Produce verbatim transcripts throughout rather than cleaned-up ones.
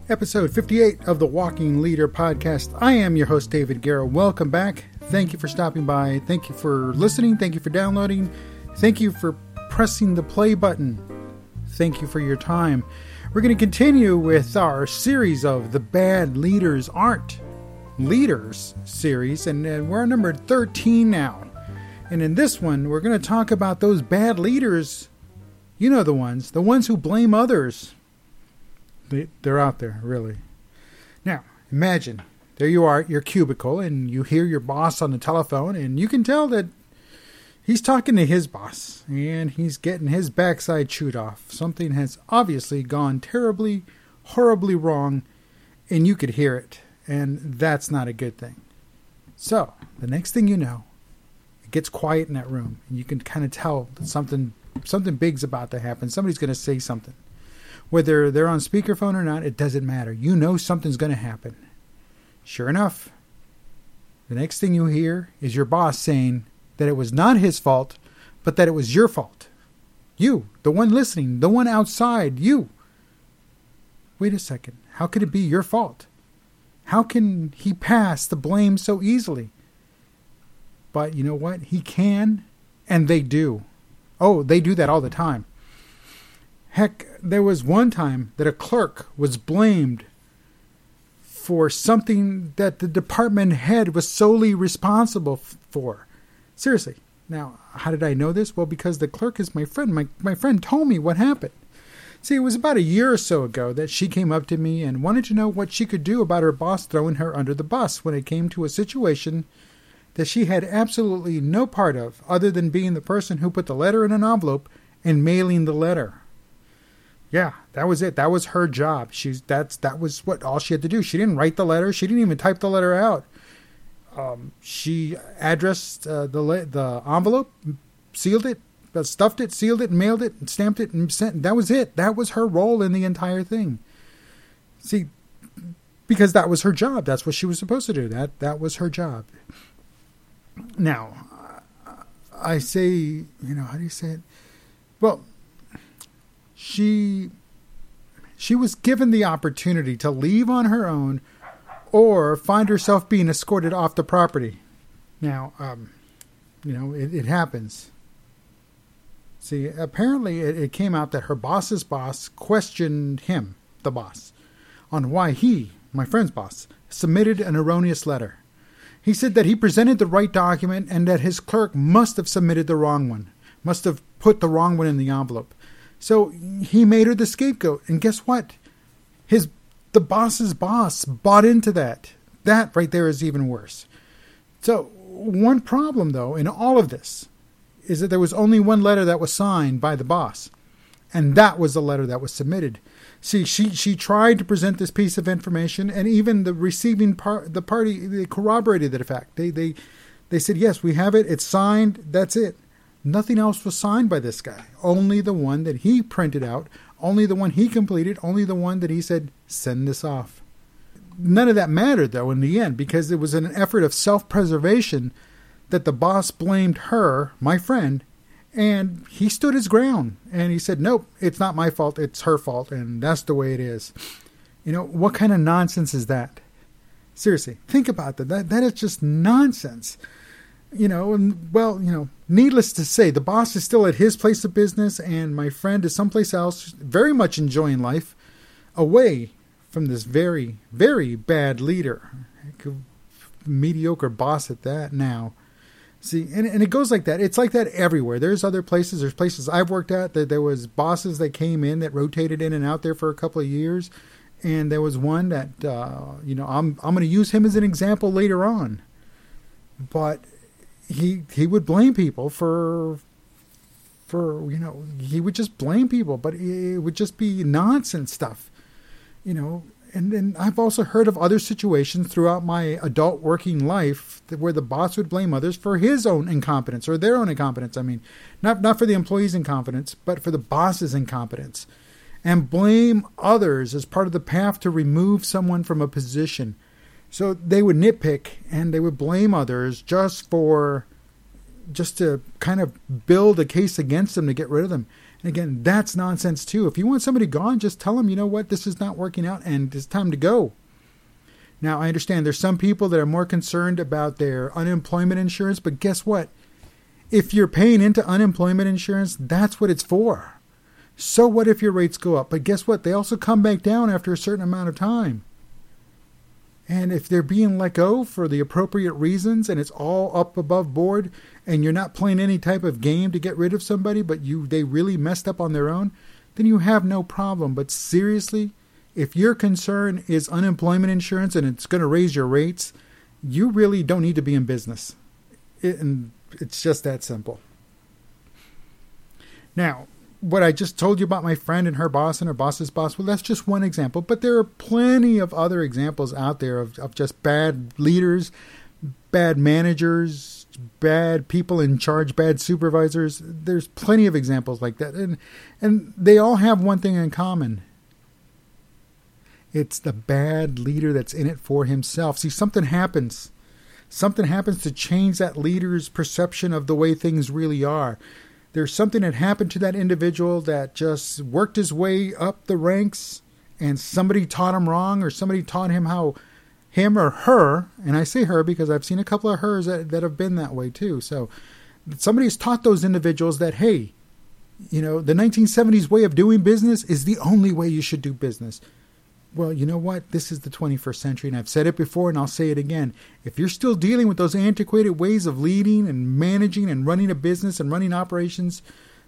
Episode fifty-eight of the Walking Leader podcast. I am your host, David Guerra. Welcome back. Thank you for stopping by. Thank you for listening. Thank you for downloading. Thank you for pressing the play button. Thank you for your time. We're going to continue with our series of The Bad Leaders Aren't Leaders series, and, and we're on number thirteen now. And in this one, we're going to talk about those bad leaders. You know the ones, the ones who blame others. They, they're out there, really. Now, imagine, there you are at your cubicle, and you hear your boss on the telephone, and you can tell that he's talking to his boss, and he's getting his backside chewed off. Something has obviously gone terribly, horribly wrong, and you could hear it, and that's not a good thing. So, the next thing you know, it gets quiet in that room, and you can kind of tell that something something big's about to happen. Somebody's going to say something. Whether they're on speakerphone or not, it doesn't matter. You know something's going to happen. Sure enough, the next thing you hear is your boss saying that it was not his fault, but that it was your fault. You, the one listening, the one outside, you. Wait a second. How could it be your fault? How can he pass the blame so easily? But you know what? He can, and they do. Oh, they do that all the time. Heck, there was one time that a clerk was blamed for something that the department head was solely responsible f- for. Seriously. Now, how did I know this? Well, because the clerk is my friend. My, my friend told me what happened. See, it was about a year or so ago that she came up to me and wanted to know what she could do about her boss throwing her under the bus when it came to a situation that she had absolutely no part of, other than being the person who put the letter in an envelope and mailing the letter. Yeah, that was it. That was her job. She's that's that was what all she had to do. She didn't write the letter. She didn't even type the letter out. Um, she addressed uh, the le- the envelope, sealed it, uh, stuffed it, sealed it, mailed it, and stamped it, and sent. That was it. That was her role in the entire thing. See, because that was her job. That's what she was supposed to do. That that was her job. Now, I say, you know, how do you say it? Well, she she was given the opportunity to leave on her own or find herself being escorted off the property. Now, um, you know, it, it happens. See, apparently it, it came out that her boss's boss questioned him, the boss, on why he, my friend's boss, submitted an erroneous letter. He said that he presented the right document and that his clerk must have submitted the wrong one, must have put the wrong one in the envelope. So he made her the scapegoat. And guess what? His the boss's boss bought into that. That right there is even worse. So one problem, though, in all of this is that there was only one letter that was signed by the boss. And that was the letter that was submitted. See, she she tried to present this piece of information, and even the receiving part, the party, they corroborated the fact. They they they said, yes, we have it. It's signed. That's it. Nothing else was signed by this guy. Only the one that he printed out. Only the one he completed. Only the one that he said, send this off. None of that mattered, though, in the end, because it was an effort of self-preservation that the boss blamed her, my friend, and he stood his ground. And he said, nope, it's not my fault. It's her fault. And that's the way it is. You know, what kind of nonsense is that? Seriously, think about that. That, that is just nonsense. You know, and well, you know, needless to say, the boss is still at his place of business, and my friend is someplace else, very much enjoying life, away from this very, very bad leader. Mediocre boss at that now. See, and, and it goes like that. It's like that everywhere. There's other places. There's places I've worked at that there was bosses that came in that rotated in and out there for a couple of years. And there was one that, uh, you know, I'm I'm going to use him as an example later on. But he he would blame people for, for, you know, he would just blame people. But it would just be nonsense stuff, you know. And then I've also heard of other situations throughout my adult working life where the boss would blame others for his own incompetence or their own incompetence. I mean, not not for the employee's incompetence, but for the boss's incompetence. And blame others as part of the path to remove someone from a position. So they would nitpick and they would blame others just for, just to kind of build a case against them to get rid of them. And again, that's nonsense too. If you want somebody gone, just tell them, you know what, this is not working out and it's time to go. Now, I understand there's some people that are more concerned about their unemployment insurance, but guess what? If you're paying into unemployment insurance, that's what it's for. So what if your rates go up? But guess what? They also come back down after a certain amount of time. And if they're being let go for the appropriate reasons and it's all up above board and you're not playing any type of game to get rid of somebody, but you they really messed up on their own, then you have no problem. But seriously, if your concern is unemployment insurance and it's going to raise your rates, you really don't need to be in business. It, and it's just that simple. Now, what I just told you about my friend and her boss and her boss's boss, well, that's just one example. But there are plenty of other examples out there of, of just bad leaders, bad managers, bad people in charge, bad supervisors. There's plenty of examples like that. And, and they all have one thing in common. It's the bad leader that's in it for himself. See, something happens. Something happens to change that leader's perception of the way things really are. There's something that happened to that individual that just worked his way up the ranks and somebody taught him wrong, or somebody taught him how him or her, and I say her because I've seen a couple of hers that, that have been that way too. So somebody's taught those individuals that, hey, you know, the nineteen seventies way of doing business is the only way you should do business. Well, you know what? This is the twenty-first century, and I've said it before, and I'll say it again. If you're still dealing with those antiquated ways of leading and managing and running a business and running operations,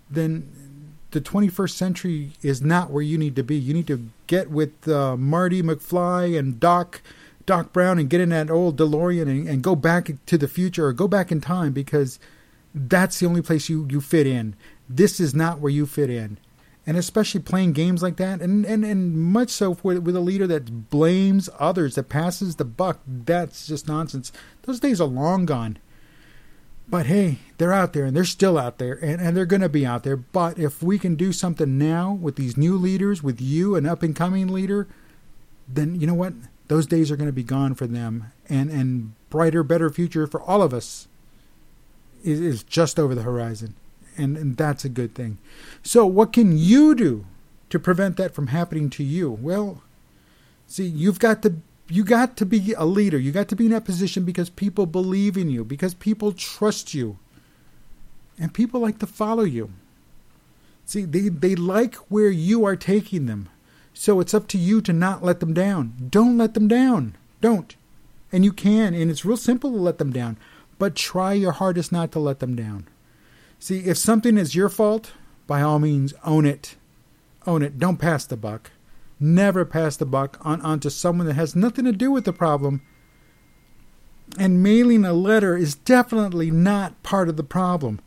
then the twenty-first century is not where you need to be. You need to get with uh, Marty McFly and Doc Doc Brown and get in that old DeLorean and, and go back to the future, or go back in time, because that's the only place you, you fit in. This is not where you fit in. And especially playing games like that, and, and, and much so with, with a leader that blames others, that passes the buck, that's just nonsense. Those days are long gone. But hey, they're out there, and they're still out there, and, and they're going to be out there. But if we can do something now with these new leaders, with you, an up-and-coming leader, then you know what? Those days are going to be gone for them. And, and brighter, better future for all of us is, is just over the horizon. And, and that's a good thing. So what can you do to prevent that from happening to you? Well, see, you've got to you got to be a leader. You got to be in that position because people believe in you, because people trust you, and people like to follow you. See, they, they like where you are taking them. So it's up to you to not let them down. Don't let them down. Don't. And you can, and it's real simple to let them down, but try your hardest not to let them down. See, if something is your fault, by all means, own it. Own it. Don't pass the buck. Never pass the buck on onto someone that has nothing to do with the problem. And mailing a letter is definitely not part of the problem.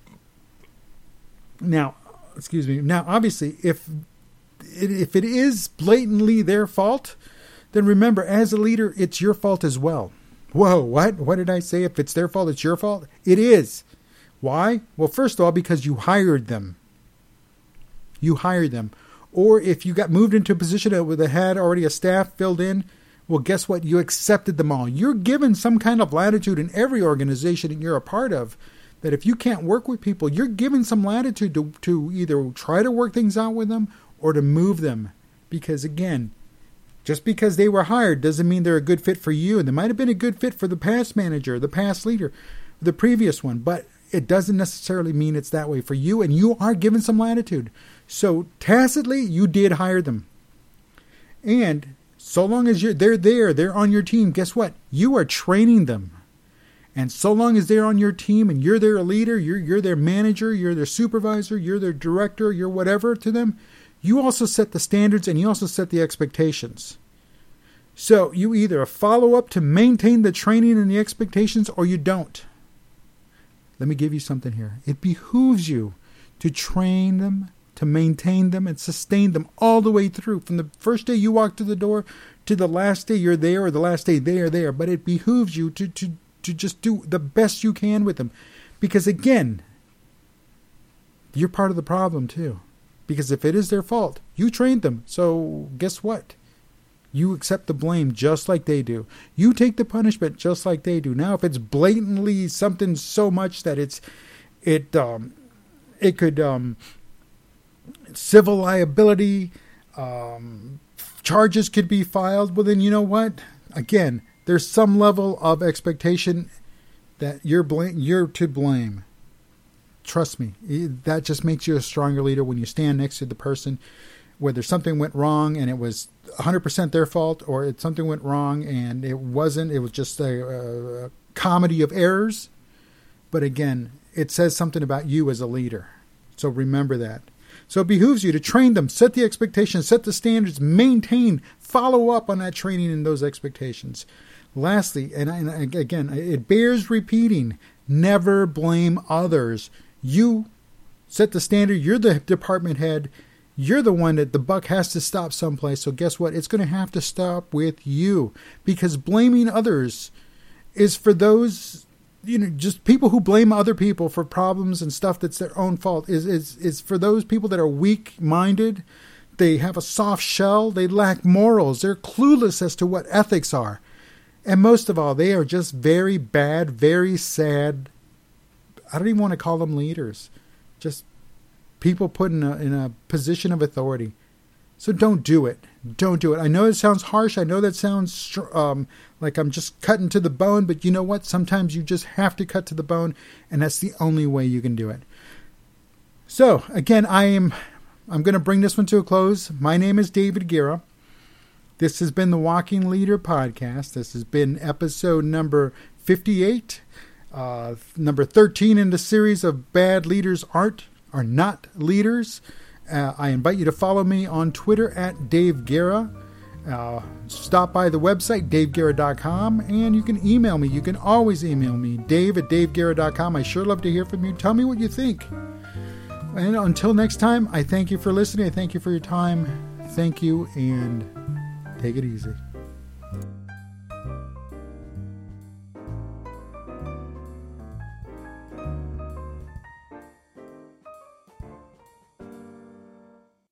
Now, excuse me. Now, obviously, if it, if it is blatantly their fault, then remember, as a leader, it's your fault as well. Whoa, what? What did I say? If it's their fault, it's your fault? It is. Why? Well, first of all, because you hired them. You hired them. Or if you got moved into a position that had already a staff filled in, well, guess what? You accepted them all. You're given some kind of latitude in every organization that you're a part of, that if you can't work with people, you're given some latitude to, to either try to work things out with them or to move them. Because again, just because they were hired doesn't mean they're a good fit for you. And they might have been a good fit for the past manager, the past leader, the previous one. But it doesn't necessarily mean it's that way for you, and you are given some latitude. So tacitly, you did hire them. And so long as you're they're there, they're on your team, guess what? You are training them. And so long as they're on your team and you're their leader, you're you're their manager, you're their supervisor, you're their director, you're whatever to them, you also set the standards and you also set the expectations. So you either follow up to maintain the training and the expectations, or you don't. Let me give you something here. It behooves you to train them, to maintain them, and sustain them all the way through. From the first day you walk to the door to the last day you're there, or the last day they are there. But it behooves you to, to, to just do the best you can with them. Because again, you're part of the problem too. Because if it is their fault, you trained them. So guess what? You accept the blame just like they do. You take the punishment just like they do. Now, if it's blatantly something so much that it's, it, um, it could, um, civil liability, um, charges could be filed. Well, then you know what? Again, there's some level of expectation that you're blame, you're to blame. Trust me, that just makes you a stronger leader when you stand next to the person, whether something went wrong and it was one hundred percent their fault, or it, something went wrong and it wasn't, it was just a, a comedy of errors. But again, it says something about you as a leader. So remember that. So it behooves you to train them, set the expectations, set the standards, maintain, follow up on that training and those expectations. Lastly, and, and again, it bears repeating, never blame others. You set the standard. You're the department head. You're the one that the buck has to stop someplace. So guess what? It's going to have to stop with you, because blaming others is for those, you know, just people who blame other people for problems and stuff that's their own fault. Is is is for those people that are weak-minded. They have a soft shell. They lack morals. They're clueless as to what ethics are. And most of all, they are just very bad, very sad. I don't even want to call them leaders. Just people put in a, in a position of authority. So don't do it. Don't do it. I know it sounds harsh. I know that sounds um, like I'm just cutting to the bone. But you know what? Sometimes you just have to cut to the bone. And that's the only way you can do it. So, again, I am I'm going to bring this one to a close. My name is David Guerra. This has been the Walking Leader Podcast. This has been episode number fifty-eight, uh, number thirteen in the series of Bad Leaders Aren't, Are Not Leaders. Uh, I invite you to follow me on Twitter at Dave Guerra. Uh, stop by the website, dave guerra dot com, and you can email me. You can always email me, dave at dave guerra dot com. I sure love to hear from you. Tell me what you think. And until next time, I thank you for listening. I thank you for your time. Thank you, and take it easy.